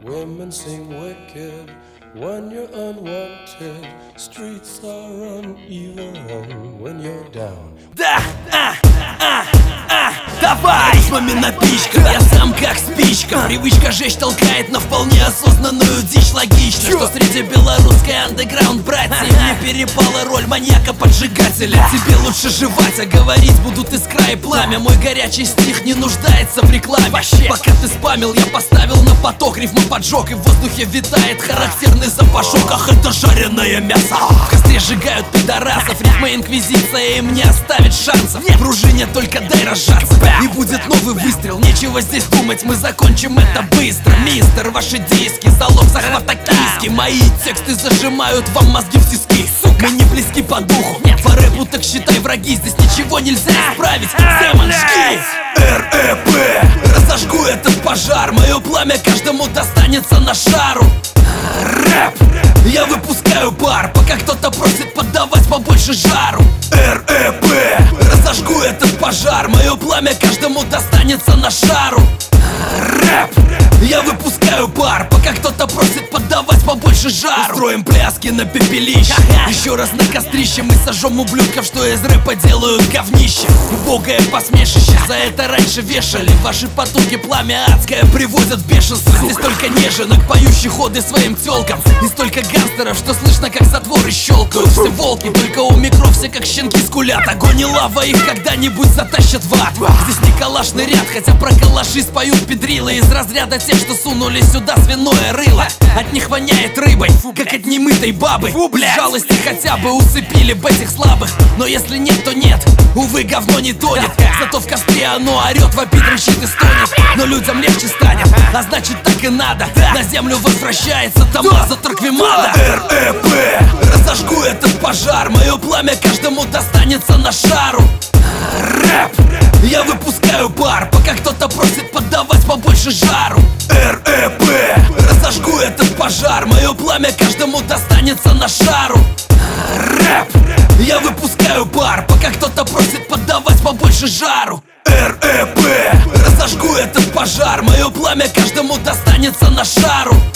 Women seem wicked when you're unwanted. Streets are uneven when you're down. Давай! С вами напичка, я сам как спичка. Привычка жечь толкает на вполне осознанную дичь. Логично, что среди белорусской андеграунд братьев мне перепала роль маньяка-поджигателя. Тебе лучше жевать, а говорить будут искра и пламя. Мой горячий стих не нуждается в рекламе. Пока ты спамил, я поставил на поток. Рифма поджег, и в воздухе витает характерный запашок. Ах, это жареное мясо. В костре сжигают пидорасов. Рифма инквизиция им не оставит шансов. Пружине только дай разжаться. И будет новый выстрел, нечего здесь думать, мы закончим это быстро. Мистер, ваши диски, залог захвата киски. Мои тексты зажимают вам мозги в тиски. Сука, не близки по духу. По рэпу так считай враги, здесь ничего нельзя исправить. Демон, жги! РЭП, разожгу этот пожар. Мое пламя каждому достанется на шару. Рэп, я выпускаю пар, пока кто-то просит поддавать побольше жару. РЭП, разожгу этот пожар. Мое пламя каждому достанется на шару. Рэп, я выпускаю пар, пока кто-то просит поддавать побольше жару. Устроим пляски на пепелище, еще раз на кострище. Мы сожжем ублюдков, что из рэпа делают говнище. Убогое посмешище, за это раньше вешали. Ваши потуги, пламя адское, приводят в бешенство. Здесь столько неженок, поющих ходы своим тёлкам. И столько гангстеров, что слышно, как затворы щелкают. Все волки, только у микров все как щенки скулят. Огонь и лава их когда-нибудь затащат в ад. Здесь не калашный ряд, хотя про калаши споют педрилы. Из разряда тех, что сунули сюда свиное рыло. От них воняет рыбой, как от немытой бабы. Без жалости хотя бы усыпили бы этих слабых. Но если нет, то нет, увы, говно не тонет. Зато в костре оно орет, вопит, рычит и стонет. Но людям легче станет, а значит так и надо. На землю возвращается Томмазо Торквемада. РЭП, разожгу этот пожар. Мое пламя каждому достанется на шару. Рэп, я выпускаю пар, пока кто-то просит поддавать побольше жару. РЭП, разожгу этот пожар. Мое пламя каждому достанется на шару. Рэп, я выпускаю пар, пока кто-то просит поддавать побольше жару. РЭП, разожгу этот пожар. Мое пламя каждому достанется на шару.